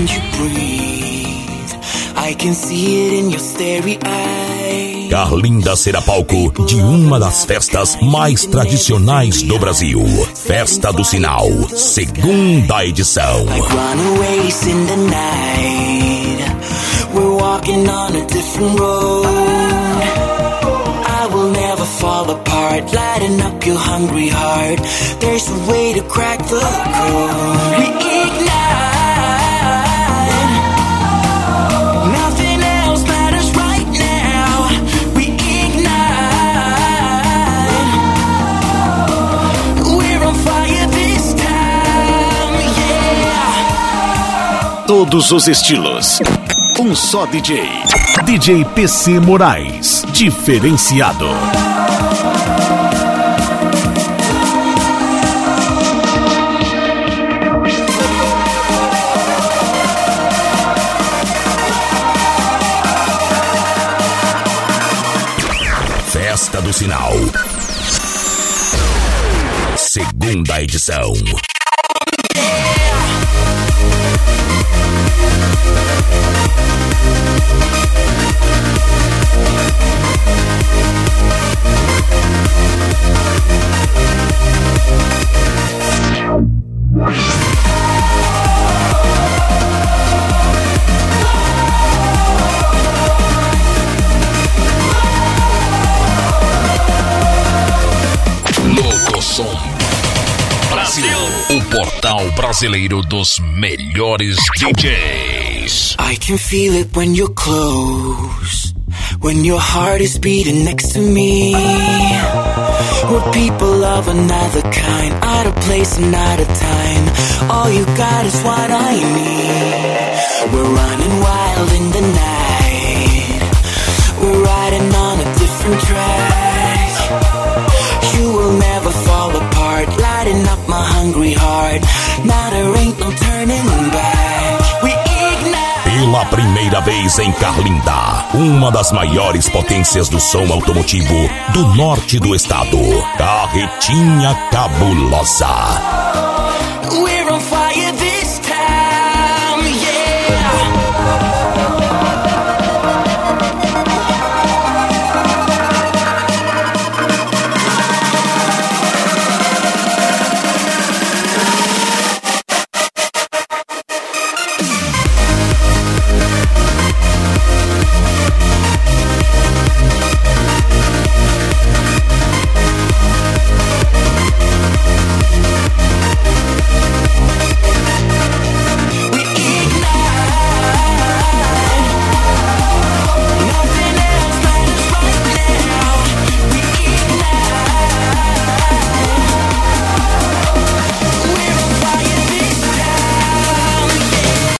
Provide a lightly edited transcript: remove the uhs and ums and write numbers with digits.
you breathe. I can see it in your starry eyes. Carlinda será palco de uma das festas mais tradicionais do Brasil. Festa do Sinal, segunda edição. Like runaways in the night, we're walking on a different road. I will never fall apart, lighting up your hungry heart. There's a way to crack the code. We ignite. Nothing else matters right now. We ignite. We're on fire this time, yeah. Todos os estilos. Um só DJ. DJ PC Moraes. Diferenciado. Festa do Sinal, segunda edição. Locosom Brasil, o portal brasileiro dos melhores DJs. I can feel it when you're close, when your heart is beating next to me. We're people of another kind, out of place and out of time. All you got is what I need. We're running wild in the night, we're riding on a different track. You will never fall apart, lighting up my hungry heart. Now there ain't no turning back. We ignite. Pela primeira vez em Carlinda, uma das maiores potências do som automotivo do norte do estado, Carretinha Cabulosa. We're on fire